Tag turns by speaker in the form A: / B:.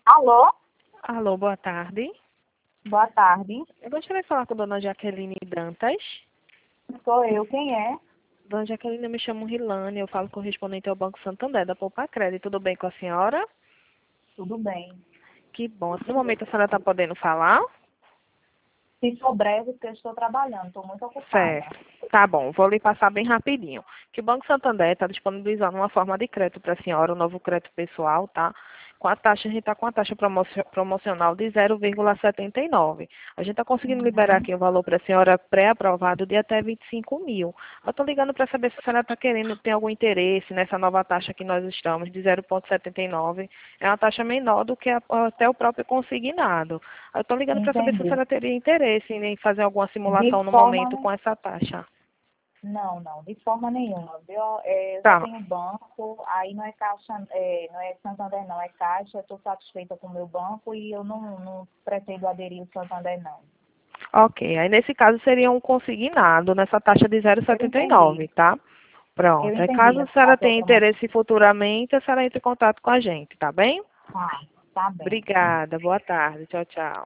A: Alô?
B: Alô, boa tarde.
A: Boa tarde.
B: Eu gostaria de falar com a dona Jaqueline Dantas.
A: Sou eu, quem é?
B: Dona Jaqueline, eu me chamo Rilane, eu falo correspondente ao Banco Santander, da Poupa Crédito. Tudo bem com a senhora?
A: Tudo bem.
B: Que bom. No momento a senhora está podendo falar?
A: Se for breve, porque eu estou trabalhando, estou muito ocupada.
B: Certo. Tá bom, vou lhe passar bem rapidinho. Que o Banco Santander está disponibilizando uma forma de crédito para a senhora, um novo crédito pessoal, tá? Com a taxa, a gente está com a taxa promocional de 0,79. A gente está conseguindo liberar
A: Uhum.
B: aqui o valor para a senhora pré-aprovado de até 25 mil. Eu estou ligando para saber se a senhora está querendo, tem algum interesse nessa nova taxa que nós estamos, de 0,79. É uma taxa menor do que até o próprio consignado. Eu estou ligando para saber se a
A: Entendi.
B: senhora teria interesse em fazer alguma
A: De
B: simulação no
A: forma,
B: momento com essa taxa.
A: não, de forma nenhuma, viu? Eu já
B: Tá,
A: tenho banco, aí não é caixa, não é Santander não, é caixa, estou satisfeita com o meu banco e eu não pretendo aderir ao Santander não.
B: ok. Aí nesse caso seria um consignado nessa taxa de
A: Eu entendi,
B: 0,79, tá? Pronto. Aí caso a
A: a
B: senhora
A: sua
B: tenha
A: promoção.
B: interesse futuramente, a senhora entre em contato com a gente, tá bem?
A: Tá bem.
B: Obrigada. Boa tarde. Tchau, tchau.